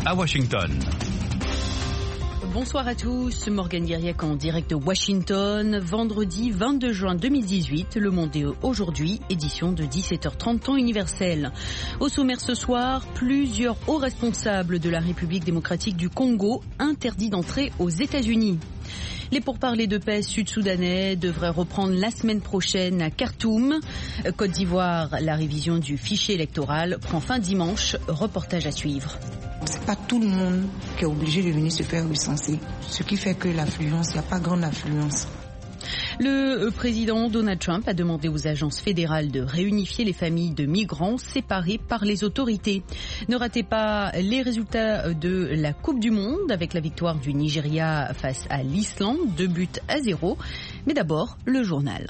à Washington. Bonsoir à tous, Morgane Guiriac en direct de Washington. Vendredi 22 juin 2018, Le Monde est aujourd'hui, édition de 17h30 temps universel. Au sommaire ce soir, plusieurs hauts responsables de la République démocratique du Congo interdits d'entrer aux États-Unis. Les pourparlers de paix sud-soudanais devraient reprendre la semaine prochaine à Khartoum. Côte d'Ivoire, la révision du fichier électoral prend fin dimanche. Reportage à suivre. C'est pas tout le monde qui est obligé de venir se faire recenser. Ce qui fait que l'affluence, il n'y a pas grande affluence. Le président Donald Trump a demandé aux agences fédérales de réunifier les familles de migrants séparées par les autorités. Ne ratez pas les résultats de la Coupe du Monde avec la victoire du Nigeria face à l'Islande, 2-0. Mais d'abord, le journal.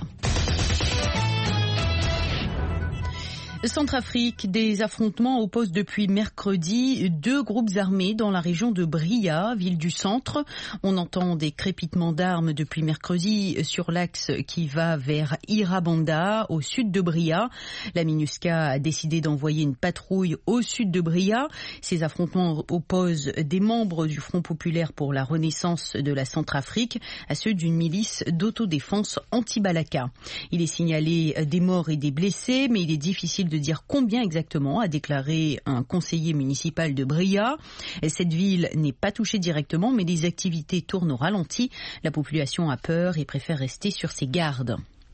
Centrafrique, des affrontements opposent depuis mercredi deux groupes armés dans la région de Bria, ville du centre. On entend des crépitements d'armes depuis mercredi sur l'axe qui va vers Irabanda, au sud de Bria. La MINUSCA a décidé d'envoyer une patrouille au sud de Bria. Ces affrontements opposent des membres du Front populaire pour la renaissance de la Centrafrique à ceux d'une milice d'autodéfense anti-Balaka. Il est signalé des morts et des blessés, mais il est difficile de dire combien exactement, a déclaré un conseiller municipal de Bria. Cette ville n'est pas touchée directement, mais les activités tournent au ralenti. La population a peur et préfère rester sur ses gardes.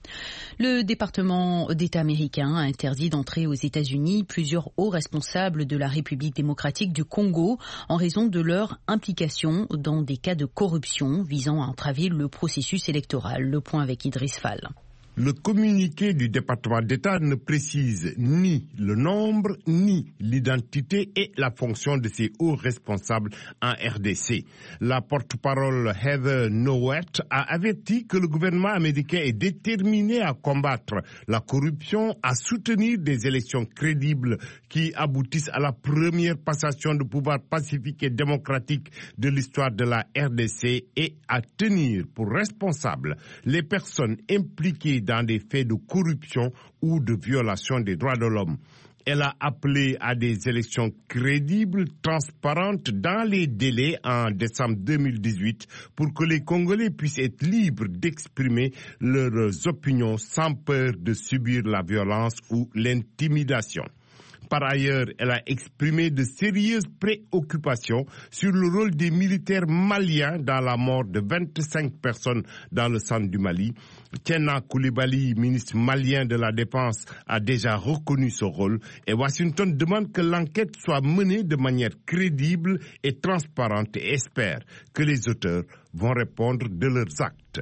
Le département d'État américain a interdit d'entrer aux États-Unis plusieurs hauts responsables de la République démocratique du Congo en raison de leur implication dans des cas de corruption visant à entraver le processus électoral. Le point avec Idriss Fall. Le communiqué du département d'État ne précise ni le nombre, ni l'identité et la fonction de ces hauts responsables en RDC. La porte-parole Heather Nauert a averti que le gouvernement américain est déterminé à combattre la corruption, à soutenir des élections crédibles qui aboutissent à la première passation de pouvoir pacifique et démocratique de l'histoire de la RDC et à tenir pour responsables les personnes impliquées dans des faits de corruption ou de violation des droits de l'homme. Elle a appelé à des élections crédibles, transparentes dans les délais en décembre 2018 pour que les Congolais puissent être libres d'exprimer leurs opinions sans peur de subir la violence ou l'intimidation. Par ailleurs, elle a exprimé de sérieuses préoccupations sur le rôle des militaires maliens dans la mort de 25 personnes dans le centre du Mali. Tiena Coulibaly, ministre malien de la Défense, a déjà reconnu ce rôle et Washington demande que l'enquête soit menée de manière crédible et transparente et espère que les auteurs vont répondre de leurs actes.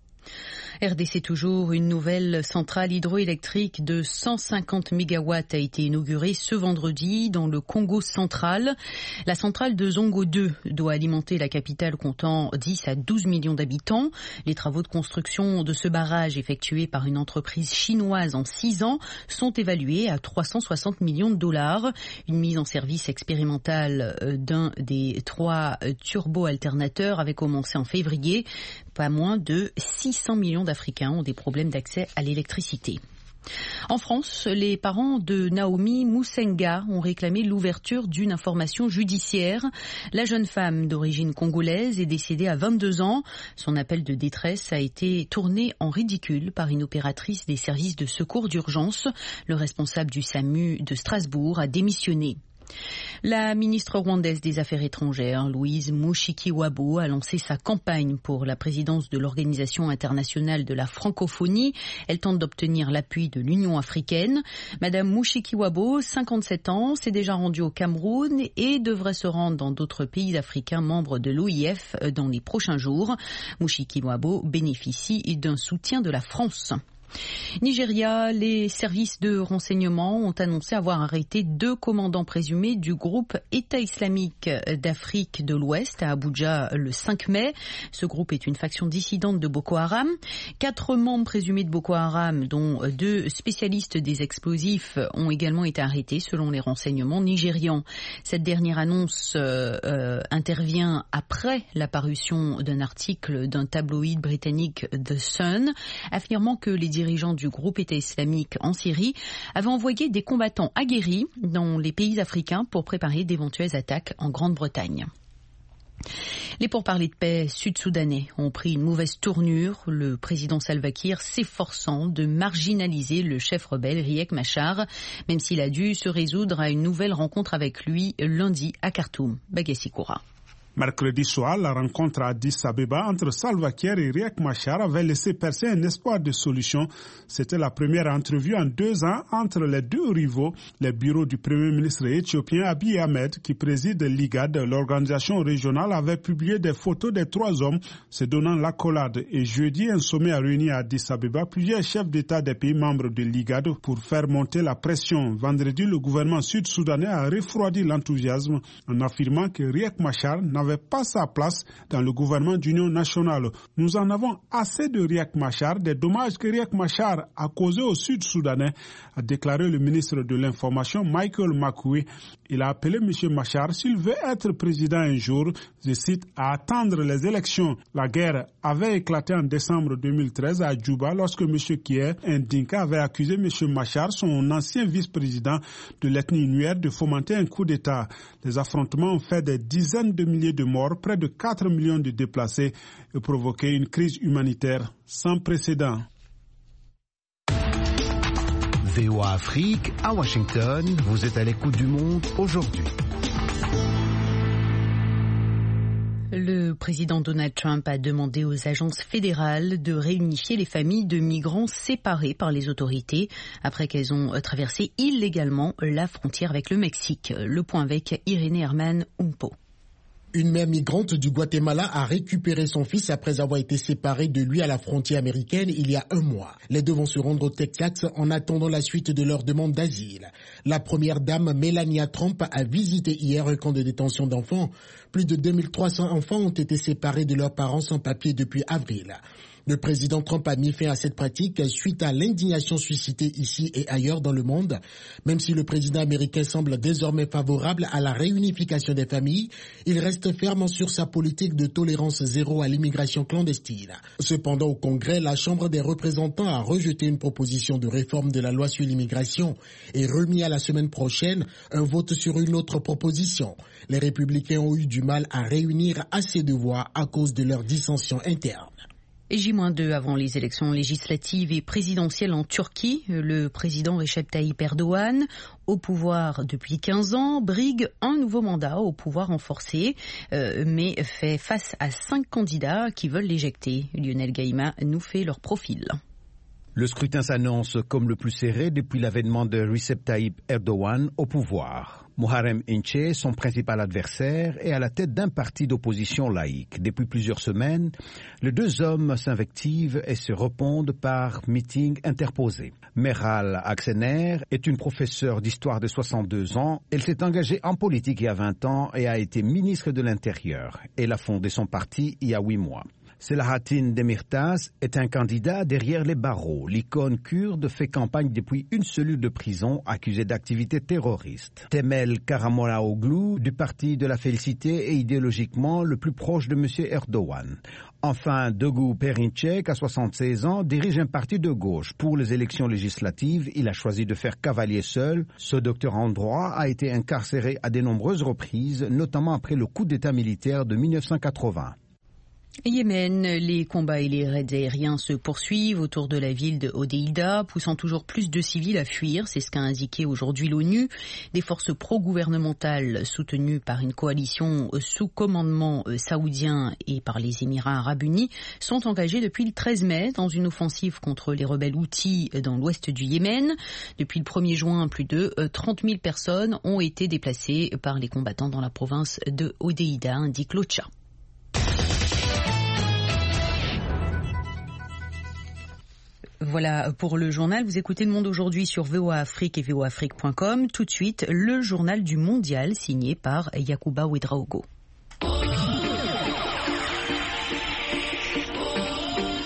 RDC toujours, une nouvelle centrale hydroélectrique de 150 MW a été inaugurée ce vendredi dans le Congo central. La centrale de Zongo 2 doit alimenter la capitale comptant 10 à 12 millions d'habitants. Les travaux de construction de ce barrage effectués par une entreprise chinoise en 6 ans sont évalués à 360 millions de dollars. Une mise en service expérimentale d'un des 3 turbo-alternateurs avait commencé en février. Pas moins de 600 millions d'Africains ont des problèmes d'accès à l'électricité. En France, les parents de Naomi Musenga ont réclamé l'ouverture d'une information judiciaire. La jeune femme d'origine congolaise est décédée à 22 ans. Son appel de détresse a été tourné en ridicule par une opératrice des services de secours d'urgence. Le responsable du SAMU de Strasbourg a démissionné. La ministre rwandaise des Affaires étrangères, Louise Mushikiwabo, a lancé sa campagne pour la présidence de l'Organisation internationale de la francophonie. Elle tente d'obtenir l'appui de l'Union africaine. Madame Mushikiwabo, 57 ans, s'est déjà rendue au Cameroun et devrait se rendre dans d'autres pays africains membres de l'OIF dans les prochains jours. Mushikiwabo bénéficie d'un soutien de la France. Nigeria, les services de renseignement ont annoncé avoir arrêté 2 commandants présumés du groupe État islamique d'Afrique de l'Ouest à Abuja le 5 mai. Ce groupe est une faction dissidente de Boko Haram. 4 membres présumés de Boko Haram, dont 2 spécialistes des explosifs, ont également été arrêtés selon les renseignements nigérians. Cette dernière annonce intervient après la parution d'un article d'un tabloïd britannique The Sun affirmant que les dirigeant du groupe État islamique en Syrie, avait envoyé des combattants aguerris dans les pays africains pour préparer d'éventuelles attaques en Grande-Bretagne. Les pourparlers de paix sud-soudanais ont pris une mauvaise tournure, le président Salva Kiir s'efforçant de marginaliser le chef rebelle Riek Machar, même s'il a dû se résoudre à une nouvelle rencontre avec lui lundi à Khartoum. Bagassi Koura. Mercredi soir, la rencontre à Addis Abeba entre Salva Kiir et Riek Machar avait laissé percer un espoir de solution. C'était la première entrevue en 2 ans entre les deux rivaux. Les bureaux du premier ministre éthiopien Abiy Ahmed, qui préside l'IGAD, l'organisation régionale, avait publié des photos des 3 hommes se donnant l'accolade. Et jeudi, un sommet a réuni à Addis Abeba plusieurs chefs d'État des pays membres de l'IGAD pour faire monter la pression. Vendredi, le gouvernement sud-soudanais a refroidi l'enthousiasme en affirmant que Riek Machar n'avait pas sa place dans le gouvernement d'union nationale. Nous en avons assez de Riek Machar, des dommages que Riek Machar a causés au Sud-Soudanais, a déclaré le ministre de l'Information Michael Makuei. Il a appelé M. Machar, s'il veut être président un jour, je cite, à attendre les élections. La guerre avait éclaté en décembre 2013 à Djouba lorsque M. Kiir, un Dinka, avait accusé M. Machar, son ancien vice-président de l'ethnie Nuer, de fomenter un coup d'État. Les affrontements ont fait des dizaines de milliers de morts, près de 4 millions de déplacés et provoqué une crise humanitaire sans précédent. VOA Afrique, à Washington, vous êtes à l'écoute du monde aujourd'hui. Le président Donald Trump a demandé aux agences fédérales de réunifier les familles de migrants séparées par les autorités après qu'elles ont traversé illégalement la frontière avec le Mexique. Le point avec Irénée Herman Umpo. Une mère migrante du Guatemala a récupéré son fils après avoir été séparée de lui à la frontière américaine il y a 1 mois. Les deux vont se rendre au Texas en attendant la suite de leur demande d'asile. La première dame, Melania Trump, a visité hier un camp de détention d'enfants. Plus de 2300 enfants ont été séparés de leurs parents sans papier depuis avril. Le président Trump a mis fin à cette pratique suite à l'indignation suscitée ici et ailleurs dans le monde. Même si le président américain semble désormais favorable à la réunification des familles, il reste ferme sur sa politique de tolérance zéro à l'immigration clandestine. Cependant, au Congrès, la Chambre des représentants a rejeté une proposition de réforme de la loi sur l'immigration et remis à la semaine prochaine un vote sur une autre proposition. Les républicains ont eu du mal à réunir assez de voix à cause de leurs dissensions internes. Et J-2 avant les élections législatives et présidentielles en Turquie, le président Recep Tayyip Erdogan, au pouvoir depuis 15 ans, brigue un nouveau mandat au pouvoir renforcé, mais fait face à 5 candidats qui veulent l'éjecter. Lionel Gaïma nous fait leur profil. Le scrutin s'annonce comme le plus serré depuis l'avènement de Recep Tayyip Erdogan au pouvoir. Muharrem İnce, son principal adversaire, est à la tête d'un parti d'opposition laïque. Depuis plusieurs semaines, les deux hommes s'invectivent et se répondent par meetings interposés. Meral Aksener est une professeure d'histoire de 62 ans. Elle s'est engagée en politique il y a 20 ans et a été ministre de l'Intérieur. Elle a fondé son parti il y a 8 mois. Selahattin Demirtas est un candidat derrière les barreaux. L'icône kurde fait campagne depuis une cellule de prison accusée d'activités terroristes. Temel Karamollaoğlu du parti de la Félicité est idéologiquement le plus proche de M. Erdogan. Enfin, Dögu Perinçek, à 76 ans, dirige un parti de gauche. Pour les élections législatives, il a choisi de faire cavalier seul. Ce docteur en droit a été incarcéré à de nombreuses reprises, notamment après le coup d'État militaire de 1980. Yémen, les combats et les raids aériens se poursuivent autour de la ville de Hodeïda, poussant toujours plus de civils à fuir. C'est ce qu'a indiqué aujourd'hui l'ONU. Des forces pro-gouvernementales soutenues par une coalition sous commandement saoudien et par les Émirats arabes unis sont engagées depuis le 13 mai dans une offensive contre les rebelles Houthis dans l'ouest du Yémen. Depuis le 1er juin, plus de 30 000 personnes ont été déplacées par les combattants dans la province de Hodeïda, indique l'OCHA. Voilà pour le journal. Vous écoutez Le Monde aujourd'hui sur VOA Afrique et voaafrique.com. Tout de suite, le journal du mondial signé par Yacouba Ouedraogo.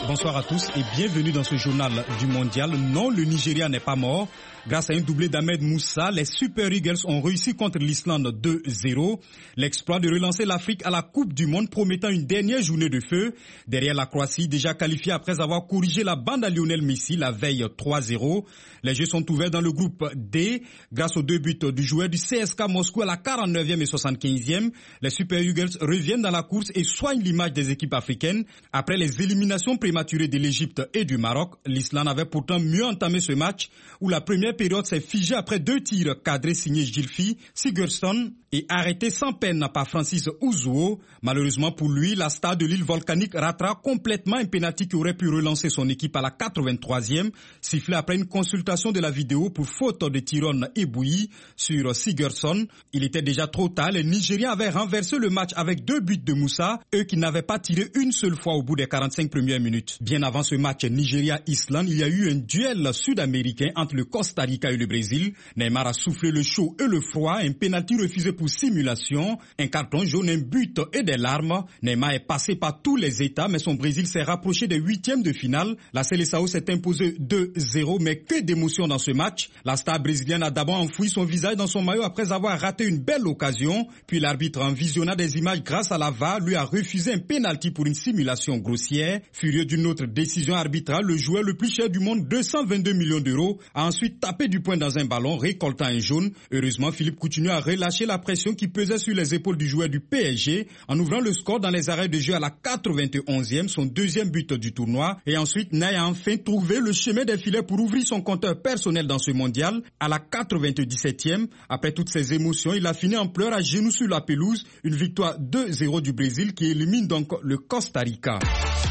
Bonsoir à tous et bienvenue dans ce journal du mondial. Non, le Nigeria n'est pas mort. Grâce à un doublé d'Ahmed Moussa, les Super Eagles ont réussi contre l'Islande 2-0. L'exploit de relancer l'Afrique à la Coupe du Monde promettant une dernière journée de feu. Derrière la Croatie, déjà qualifiée après avoir corrigé la bande à Lionel Messi la veille 3-0. Les jeux sont ouverts dans le groupe D. Grâce aux 2 buts du joueur du CSKA Moscou à la 49e et 75e, les Super Eagles reviennent dans la course et soignent l'image des équipes africaines. Après les éliminations prématurées de l'Égypte et du Maroc, l'Islande avait pourtant mieux entamé ce match où la première période s'est figée après 2 tirs cadrés signés Gylfi Sigurdsson et arrêtés sans peine par Francis Uzoho. Malheureusement pour lui, la star de l'île volcanique ratera complètement un pénalty qui aurait pu relancer son équipe à la 83e, sifflé après une consultation de la vidéo pour faute de Tyrone Ebouyi sur Sigurdsson. Il était déjà trop tard, les Nigériens avaient renversé le match avec 2 buts de Moussa, eux qui n'avaient pas tiré une seule fois au bout des 45 premières minutes. Bien avant ce match Nigeria-Islande, il y a eu un duel sud-américain entre le Costa Rica et le Brésil. Neymar a soufflé le chaud et le froid, un pénalty refusé pour simulation, un carton jaune, un but et des larmes. Neymar est passé par tous les états, mais son Brésil s'est rapproché des 8e de finale. La Seleção s'est imposée 2-0, mais que d'émotion dans ce match. La star brésilienne a d'abord enfoui son visage dans son maillot après avoir raté une belle occasion. Puis l'arbitre, en visionnant des images grâce à la VAR, lui a refusé un pénalty pour une simulation grossière. Furieux d'une autre décision arbitrale, le joueur le plus cher du monde, 222 millions d'euros, a ensuite tapé du poing dans un ballon, récoltant un jaune. Heureusement, Philippe Coutinho a relâché la pression qui pesait sur les épaules du joueur du PSG en ouvrant le score dans les arrêts de jeu à la 91e, son 2e but du tournoi. Et ensuite, Ney a enfin trouvé le chemin des filets pour ouvrir son compteur personnel dans ce mondial à la 97e. Après toutes ces émotions, il a fini en pleurs à genoux sur la pelouse. Une victoire 2-0 du Brésil qui élimine donc le Costa Rica.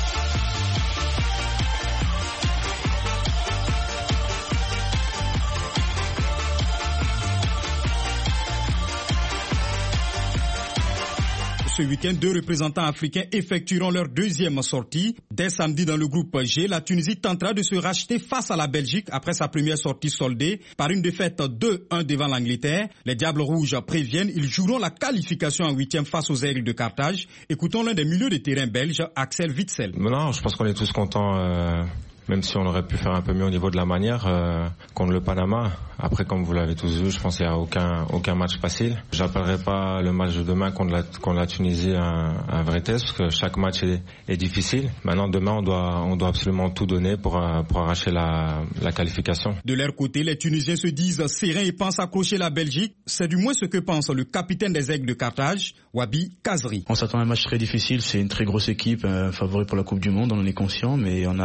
Ce week-end, 2 représentants africains effectueront leur 2e sortie. Dès samedi dans le groupe G, la Tunisie tentera de se racheter face à la Belgique après sa première sortie soldée par une défaite 2-1 devant l'Angleterre. Les Diables Rouges préviennent, ils joueront la qualification en 8e face aux Aigles de Carthage. Écoutons l'un des milieux de terrain belges, Axel Witsel. Non, je pense qu'on est tous contents. Même si on aurait pu faire un peu mieux au niveau de la manière contre le Panama. Après, comme vous l'avez tous vu, je pense qu'il n'y a aucun match facile. J'appellerai pas le match de demain contre la Tunisie un vrai test, parce que chaque match est difficile. Maintenant, demain, on doit absolument tout donner pour arracher la qualification. De leur côté, les Tunisiens se disent sereins et pensent accrocher la Belgique. C'est du moins ce que pense le capitaine des Aigles de Carthage, Wabi Kazri. On s'attend à un match très difficile. C'est une très grosse équipe, favori pour la Coupe du Monde. On en est conscient, mais on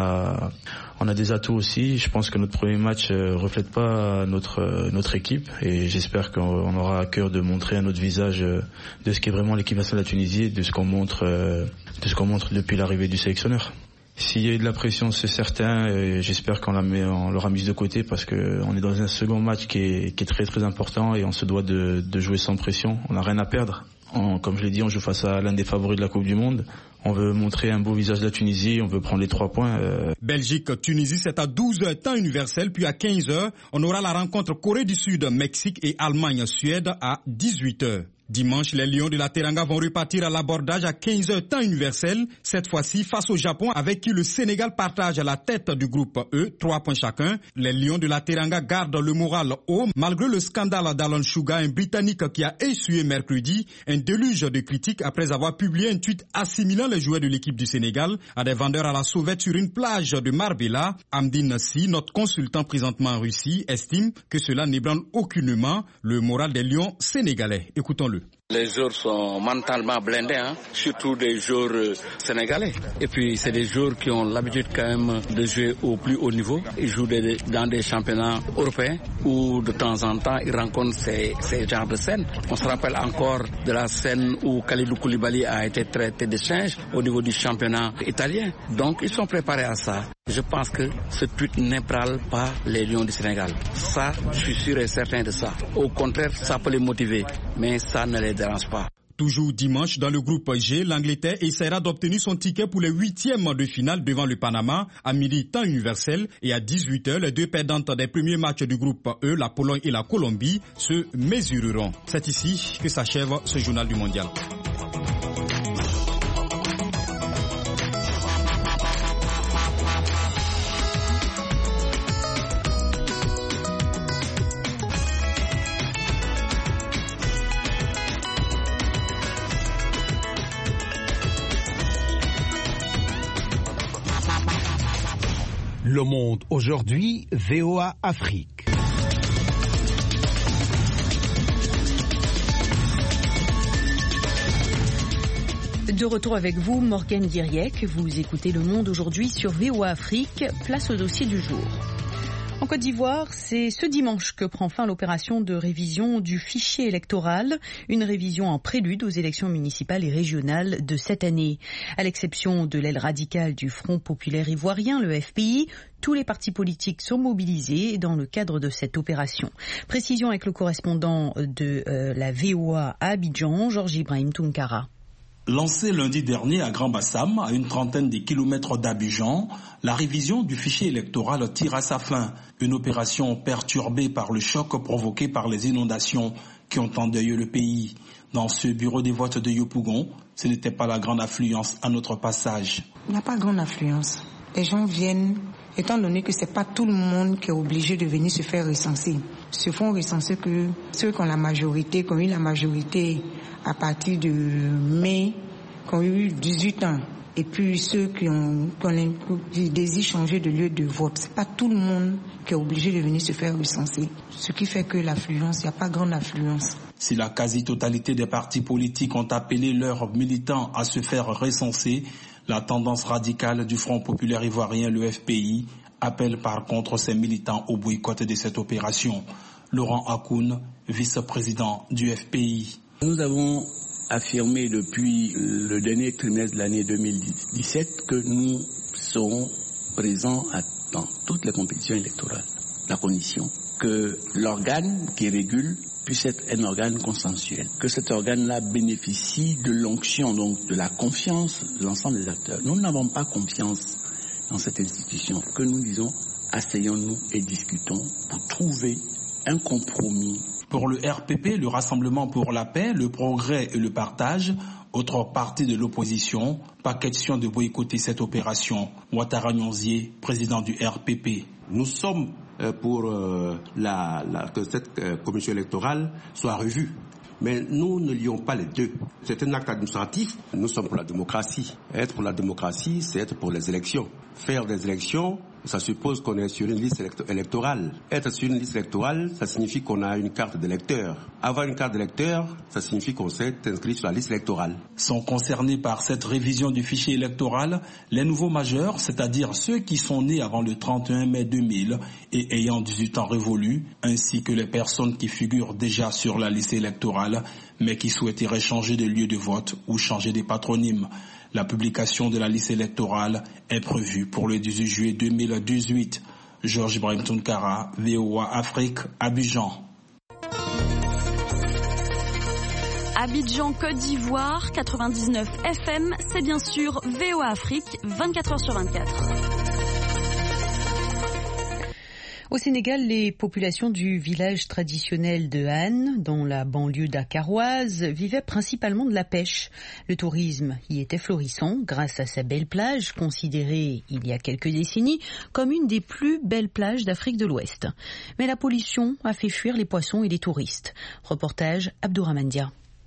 a des atouts aussi. Je pense que notre premier match reflète pas notre équipe et j'espère qu'on aura à cœur de montrer un autre visage de ce qu'est vraiment l'équipe nationale de la Tunisie, de ce qu'on montre depuis l'arrivée du sélectionneur. S'il y a eu de la pression, c'est certain. J'espère qu'on l'aura mise de côté parce qu'on est dans un second match qui est très très important et on se doit de jouer sans pression. On n'a rien à perdre. Comme je l'ai dit, on joue face à l'un des favoris de la Coupe du Monde. On veut montrer un beau visage de la Tunisie, on veut prendre les 3 points. Belgique-Tunisie, c'est à 12h temps universel, puis à 15h, on aura la rencontre Corée du Sud, Mexique et Allemagne-Suède à 18h. Dimanche, les Lions de la Teranga vont repartir à l'abordage à 15h temps universel, cette fois-ci face au Japon avec qui le Sénégal partage la tête du groupe E, 3 points chacun. Les Lions de la Teranga gardent le moral haut malgré le scandale d'Alan Sugar, un Britannique qui a essuyé mercredi un déluge de critiques après avoir publié un tweet assimilant les joueurs de l'équipe du Sénégal à des vendeurs à la sauvette sur une plage de Marbella. Amdine Si, notre consultant présentement en Russie, estime que cela n'ébranle aucunement le moral des Lions sénégalais. Écoutons-le. Les joueurs sont mentalement blindés, surtout des joueurs sénégalais. Et puis c'est des joueurs qui ont l'habitude quand même de jouer au plus haut niveau. Ils jouent dans des championnats européens où de temps en temps ils rencontrent ces genres de scènes. On se rappelle encore de la scène où Kalidou Koulibaly a été traité de singe au niveau du championnat italien. Donc ils sont préparés à ça. Je pense que ce tweet n'ébranle pas les Lions du Sénégal. Ça, je suis sûr et certain de ça. Au contraire, ça peut les motiver, mais ça ne les dérange pas. Toujours dimanche, dans le groupe G, l'Angleterre essaiera d'obtenir son ticket pour les 8e de finale devant le Panama à midi temps universel et à 18h, les 2 perdantes des premiers matchs du groupe E, la Pologne et la Colombie, se mesureront. C'est ici que s'achève ce journal du mondial. Le Monde aujourd'hui, VOA Afrique. De retour avec vous, Morgane Diriec. Vous écoutez Le Monde aujourd'hui sur VOA Afrique. Place au dossier du jour. En Côte d'Ivoire, c'est ce dimanche que prend fin l'opération de révision du fichier électoral, une révision en prélude aux élections municipales et régionales de cette année. À l'exception de l'aile radicale du Front populaire ivoirien, le FPI, tous les partis politiques sont mobilisés dans le cadre de cette opération. Précision avec le correspondant de la VOA à Abidjan, Georges Ibrahim Tounkara. Lancée lundi dernier à Grand Bassam, à une trentaine de kilomètres d'Abidjan, la révision du fichier électoral tire à sa fin. Une opération perturbée par le choc provoqué par les inondations qui ont endeuillé le pays. Dans ce bureau des votes de Yopougon, ce n'était pas la grande affluence à notre passage. Il n'y a pas grande affluence. Les gens viennent, étant donné que ce n'est pas tout le monde qui est obligé de venir se faire recenser. Se font recenser que ceux qui ont la majorité, qui ont eu la majorité à partir de mai, qui ont eu 18 ans, et puis ceux qui désirent changer de lieu de vote. Ce n'est pas tout le monde qui est obligé de venir se faire recenser. Ce qui fait que l'affluence, il n'y a pas grande affluence. Si la quasi-totalité des partis politiques ont appelé leurs militants à se faire recenser, la tendance radicale du Front populaire ivoirien, le FPI, appelle par contre ses militants au boycott de cette opération. Laurent Akoun, vice-président du FPI. Nous avons affirmé depuis le dernier trimestre de l'année 2017 que nous serons présents dans toutes les compétitions électorales. La condition que l'organe qui régule puisse être un organe consensuel, que cet organe-là bénéficie de l'onction, donc de la confiance de l'ensemble des acteurs. Nous n'avons pas confiance dans cette institution. Que nous disons, asseyons-nous et discutons pour trouver un compromis. Pour le RPP, le Rassemblement pour la paix, le progrès et le partage, autre parti de l'opposition, pas question de boycotter cette opération. Ouattara Nyonzié, président du RPP. Nous sommes pour que cette commission électorale soit revue. Mais nous ne lions pas les deux. C'est un acte administratif. Nous sommes pour la démocratie. Être pour la démocratie, c'est être pour les élections. Faire des élections, ça suppose qu'on est sur une liste électorale. Être sur une liste électorale, ça signifie qu'on a une carte d'électeur. Avoir une carte d'électeur, ça signifie qu'on s'est inscrit sur la liste électorale. Sont concernés par cette révision du fichier électoral les nouveaux majeurs, c'est-à-dire ceux qui sont nés avant le 31 mai 2000 et ayant 18 ans révolus, ainsi que les personnes qui figurent déjà sur la liste électorale, mais qui souhaiteraient changer de lieu de vote ou changer des patronymes. La publication de la liste électorale est prévue pour le 18 juillet 2018. Georges Ibrahim Tounkara, VOA Afrique, Abidjan. Abidjan, Côte d'Ivoire, 99 FM, c'est bien sûr VOA Afrique, 24h/24. Au Sénégal, les populations du village traditionnel de Han, dans la banlieue dakaroise, vivaient principalement de la pêche. Le tourisme y était florissant grâce à sa belle plage, considérée il y a quelques décennies comme une des plus belles plages d'Afrique de l'Ouest. Mais la pollution a fait fuir les poissons et les touristes. Reportage Abdourahmane Dia.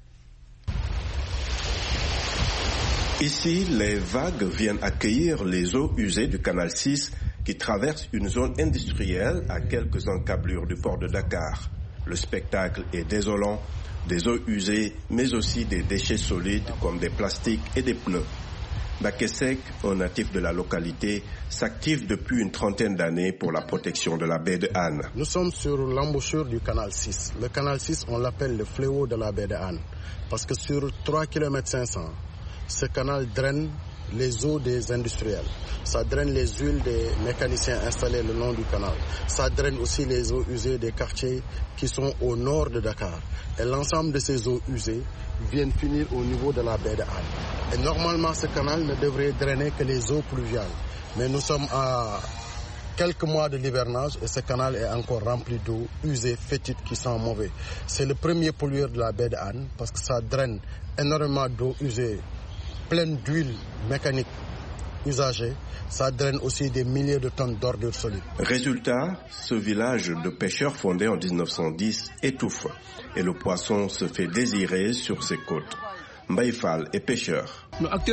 Ici, les vagues viennent accueillir les eaux usées du canal 6 qui traverse une zone industrielle à quelques encablures du port de Dakar. Le spectacle est désolant, des eaux usées, mais aussi des déchets solides comme des plastiques et des pneus. Bakesek, un natif de la localité, s'active depuis une trentaine d'années pour la protection de la baie de Han. Nous sommes sur l'embouchure du canal 6. Le canal 6, on l'appelle le fléau de la baie de Han, parce que sur 3,5 km, ce canal draine les eaux des industriels. Ça draine les huiles des mécaniciens installés le long du canal. Ça draine aussi les eaux usées des quartiers qui sont au nord de Dakar. Et l'ensemble de ces eaux usées viennent finir au niveau de la baie de Han. Et normalement, ce canal ne devrait drainer que les eaux pluviales. Mais nous sommes à quelques mois de l'hivernage et ce canal est encore rempli d'eau usée, fétide, qui sent mauvais. C'est le premier pollueur de la baie de Han parce que ça draine énormément d'eau usée pleine d'huile mécanique usagée. Ça draine aussi des milliers de tonnes d'ordures solides. Résultat, ce village de pêcheurs fondé en 1910 étouffe et le poisson se fait désirer sur ses côtes. Mbaïfal est pêcheur.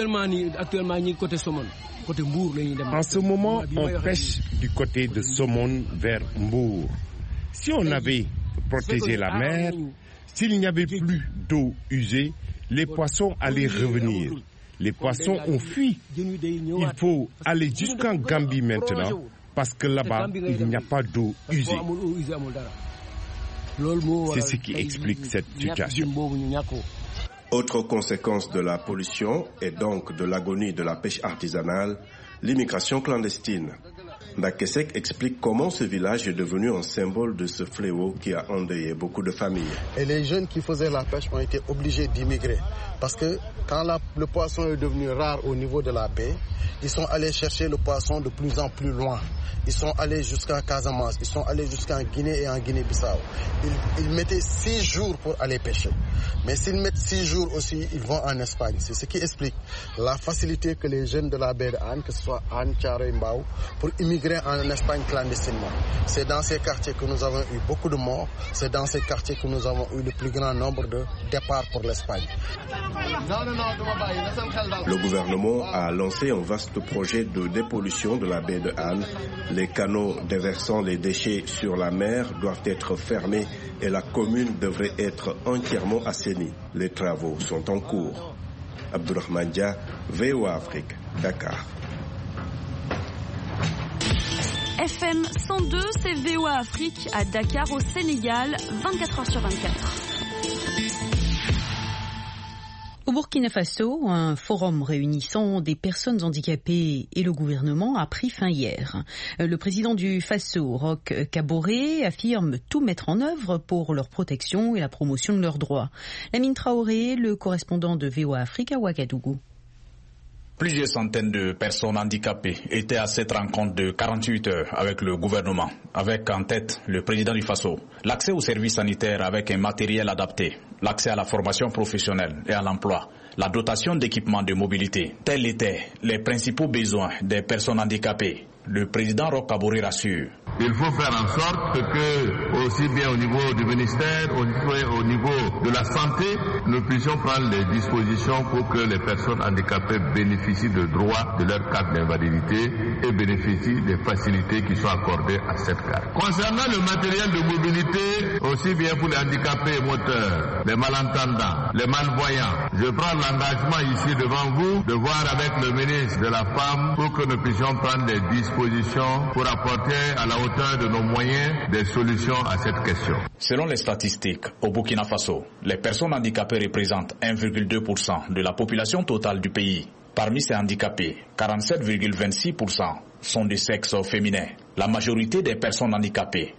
En ce moment, on pêche du côté de Somone vers Mbour. Si on avait protégé la mer, s'il n'y avait plus d'eau usée, les poissons allaient revenir. Les poissons ont fui. Il faut aller jusqu'en Gambie maintenant, parce que là-bas, il n'y a pas d'eau usée. C'est ce qui explique cette situation. Autre conséquence de la pollution et donc de l'agonie de la pêche artisanale, l'immigration clandestine. Ndakesek explique comment ce village est devenu un symbole de ce fléau qui a endeuillé beaucoup de familles. Et les jeunes qui faisaient la pêche ont été obligés d'immigrer parce que quand le poisson est devenu rare au niveau de la baie, ils sont allés chercher le poisson de plus en plus loin. Ils sont allés jusqu'à Casamance, ils sont allés jusqu'en Guinée et en Guinée-Bissau. Ils mettaient 6 jours pour aller pêcher. Mais s'ils mettent 6 jours aussi, ils vont en Espagne. C'est ce qui explique la facilité que les jeunes de la baie de Hann, que ce soit Hann, Thiaroye, Mbao, pour immigrer en Espagne clandestinement. C'est dans ces quartiers que nous avons eu beaucoup de morts. C'est dans ces quartiers que nous avons eu le plus grand nombre de départs pour l'Espagne. Le gouvernement a lancé un vaste projet de dépollution de la baie de Hann. Les canaux déversant les déchets sur la mer doivent être fermés et la commune devrait être entièrement assainie. Les travaux sont en cours. Abdourahmane Dia, VOA Afrique, Dakar. FM 102, c'est VOA Afrique à Dakar au Sénégal, 24h sur 24. Au Burkina Faso, un forum réunissant des personnes handicapées et le gouvernement a pris fin hier. Le président du Faso, Roch Kaboré, affirme tout mettre en œuvre pour leur protection et la promotion de leurs droits. Lamine Traoré, le correspondant de VOA Afrique à Ouagadougou. Plusieurs centaines de personnes handicapées étaient à cette rencontre de 48 heures avec le gouvernement, avec en tête le président du Faso. L'accès aux services sanitaires avec un matériel adapté, l'accès à la formation professionnelle et à l'emploi, la dotation d'équipements de mobilité. Tels étaient les principaux besoins des personnes handicapées. Le président Roch Kaboré rassure. Il faut faire en sorte que, aussi bien au niveau du ministère, au niveau de la santé, nous puissions prendre les dispositions pour que les personnes handicapées bénéficient de droits de leur carte d'invalidité et bénéficient des facilités qui sont accordées à cette carte. Concernant le matériel de mobilité, aussi bien pour les handicapés moteurs, les malentendants, les malvoyants, je prends l'engagement ici devant vous de voir avec le ministre de la Femme pour que nous puissions prendre des dispositions pour apporter à la hauteur de nos moyens des solutions à cette question. Selon les statistiques, au Burkina Faso, les personnes handicapées représentent 1,2% de la population totale du pays. Parmi ces handicapés, 47,26% sont de sexe féminin. La majorité des personnes handicapées,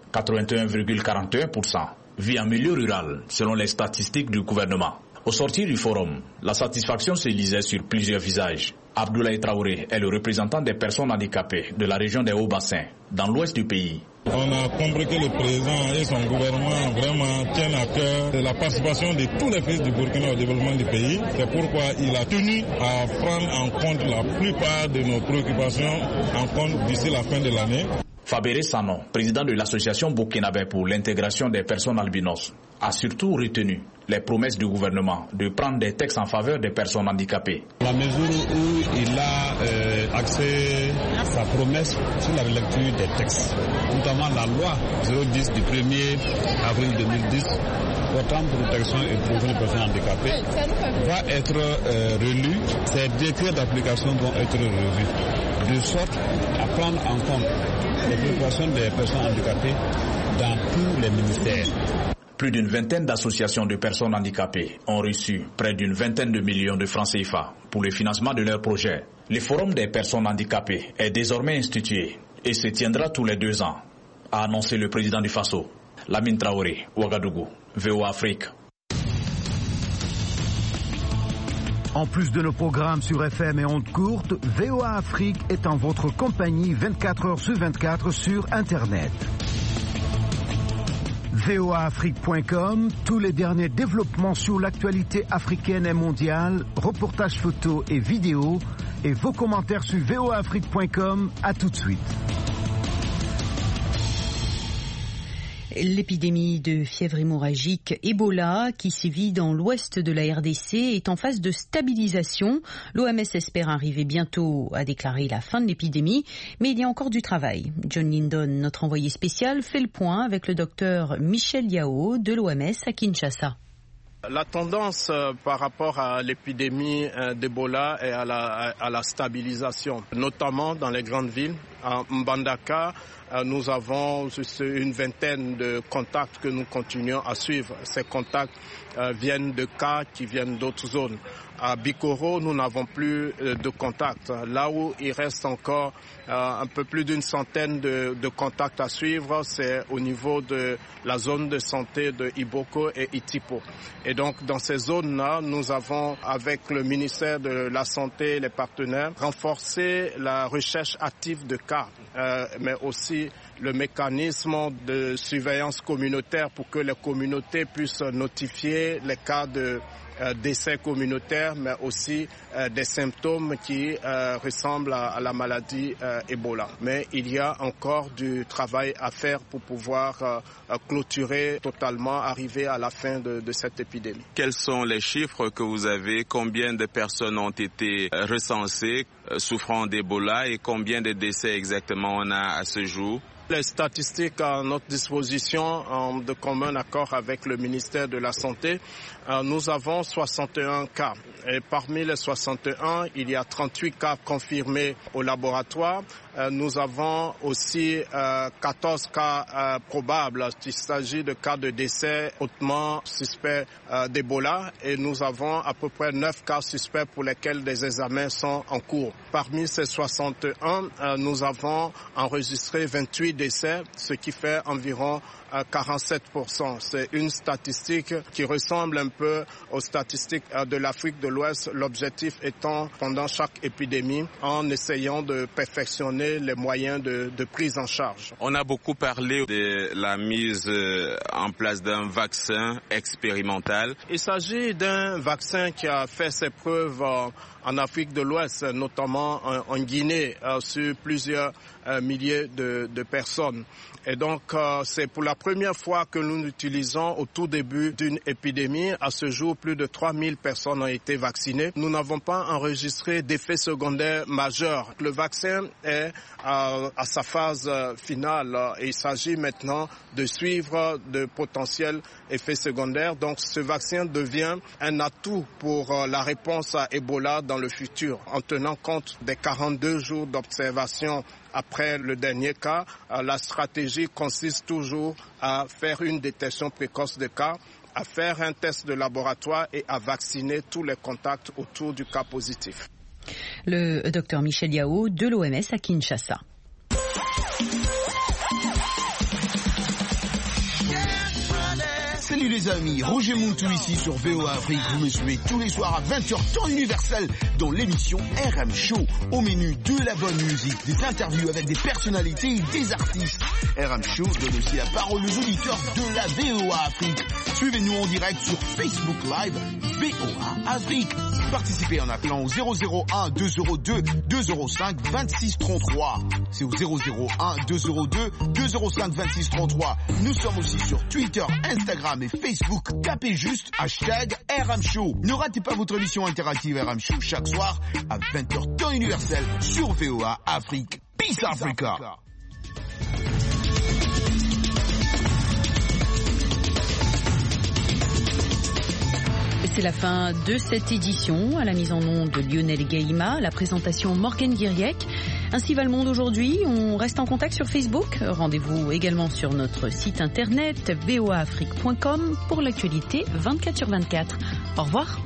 81,41%, vit en milieu rural, selon les statistiques du gouvernement. Au sortir du forum, la satisfaction se lisait sur plusieurs visages. Abdoulaye Traoré est le représentant des personnes handicapées de la région des Hauts-Bassins, dans l'ouest du pays. On a compris que le président et son gouvernement vraiment tiennent à cœur la participation de tous les fils du Burkina au développement du pays. C'est pourquoi il a tenu à prendre en compte la plupart de nos préoccupations en compte d'ici la fin de l'année. Fabéré Sanon, président de l'association burkinabé pour l'intégration des personnes albinos, a surtout retenu les promesses du gouvernement de prendre des textes en faveur des personnes handicapées. La mesure où il a axé sa promesse sur la relecture des textes, notamment la loi 010 du 1er avril 2010 portant protection et promotion des personnes handicapées, va être relue. Ces décrets d'application vont être revus, de sorte à prendre en compte les préoccupations des personnes handicapées dans tous les ministères. Plus d'une vingtaine d'associations de personnes handicapées ont reçu près d'une vingtaine de millions de francs CFA pour le financement de leurs projets. Le Forum des personnes handicapées est désormais institué et se tiendra tous les 2 ans, a annoncé le président du Faso. Lamine Traoré, Ouagadougou, VOA Afrique. En plus de nos programmes sur FM et ondes courtes, VOA Afrique est en votre compagnie 24 heures sur 24 sur Internet. voaafrique.com, tous les derniers développements sur l'actualité africaine et mondiale, reportages photos et vidéos, et vos commentaires sur voaafrique.com. À tout de suite. L'épidémie de fièvre hémorragique Ebola qui sévit dans l'ouest de la RDC est en phase de stabilisation. L'OMS espère arriver bientôt à déclarer la fin de l'épidémie, mais il y a encore du travail. John Lindon, notre envoyé spécial, fait le point avec le docteur Michel Yao de l'OMS à Kinshasa. La tendance par rapport à l'épidémie d'Ebola est à la stabilisation, notamment dans les grandes villes. À Mbandaka, nous avons une vingtaine de contacts que nous continuons à suivre. Ces contacts viennent de cas qui viennent d'autres zones. À Bikoro, nous n'avons plus de contacts. Là où il reste encore un peu plus d'une centaine de contacts à suivre, c'est au niveau de la zone de santé de Iboko et Itipo. Et donc, dans ces zones-là, nous avons, avec le ministère de la Santé et les partenaires, renforcé la recherche active de cas, mais aussi le mécanisme de surveillance communautaire pour que les communautés puissent notifier les cas de décès communautaires, mais aussi des symptômes qui ressemblent à la maladie Ebola. Mais il y a encore du travail à faire pour pouvoir clôturer totalement, arriver à la fin de cette épidémie. Quels sont les chiffres que vous avez? Combien de personnes ont été recensées souffrant d'Ebola et combien de décès exactement on a à ce jour? Les statistiques à notre disposition, de commun accord avec le ministère de la Santé, nous avons 61 cas. Et parmi les 61, il y a 38 cas confirmés au laboratoire. Nous avons aussi 14 cas probables. Il s'agit de cas de décès hautement suspects d'Ebola. Et nous avons à peu près 9 cas suspects pour lesquels des examens sont en cours. Parmi ces 61, nous avons enregistré 28 décès, ce qui fait environ 47%. C'est une statistique qui ressemble un peu aux statistiques de l'Afrique de l'Ouest, l'objectif étant, pendant chaque épidémie, en essayant de perfectionner les moyens de prise en charge. On a beaucoup parlé de la mise en place d'un vaccin expérimental. Il s'agit d'un vaccin qui a fait ses preuves en Afrique de l'Ouest, notamment en Guinée, sur plusieurs milliers de personnes. Et donc, c'est pour la première fois que nous l'utilisons au tout début d'une épidémie. À ce jour, plus de 3000 personnes ont été vaccinées. Nous n'avons pas enregistré d'effets secondaires majeurs. Le vaccin est à sa phase finale. Il s'agit maintenant de suivre de potentiels effets secondaires. Donc, ce vaccin devient un atout pour la réponse à Ebola dans le futur, en tenant compte des 42 jours d'observation après le dernier cas. La stratégie consiste toujours à faire une détection précoce des cas, à faire un test de laboratoire et à vacciner tous les contacts autour du cas positif. Le docteur Michel Yao de l'OMS à Kinshasa. Salut les amis, Roger Montou ici sur VOA Afrique. Vous me suivez tous les soirs à 20h temps universel dans l'émission RM Show. Au menu de la bonne musique, des interviews avec des personnalités et des artistes. RM Show donne aussi la parole aux auditeurs de la VOA Afrique. Suivez-nous en direct sur Facebook Live VOA Afrique. Participez en appelant au 001 202 205 26 33. C'est au 001 202 205 26 33. Nous sommes aussi sur Twitter, Instagram et Facebook. Tapez juste hashtag RM Show. Ne ratez pas votre émission interactive RM Show chaque soir à 20h temps universel sur VOA Afrique. Peace Africa. C'est la fin de cette édition. À la mise en onde de Lionel Gaïma, la présentation Morgan Guiriec. Ainsi va le monde aujourd'hui. On reste en contact sur Facebook. Rendez-vous également sur notre site internet voaafrique.com pour l'actualité 24/24. Au revoir.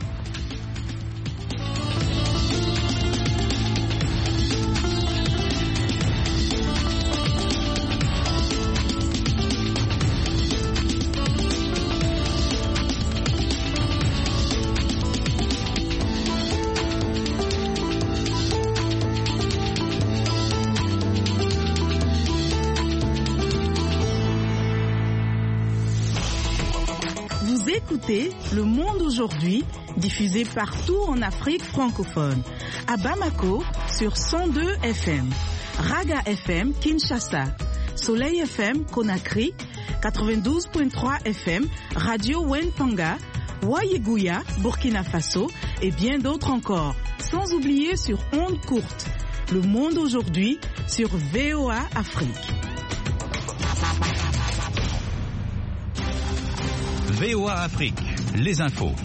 Écoutez Le Monde aujourd'hui, diffusé partout en Afrique francophone. À Bamako, sur 102 FM. Raga FM, Kinshasa. Soleil FM, Conakry. 92.3 FM, Radio Wenpanga, Wayeguya, Burkina Faso et bien d'autres encore. Sans oublier sur ondes courtes. Le monde aujourd'hui sur VOA Afrique. VOA Afrique, les infos.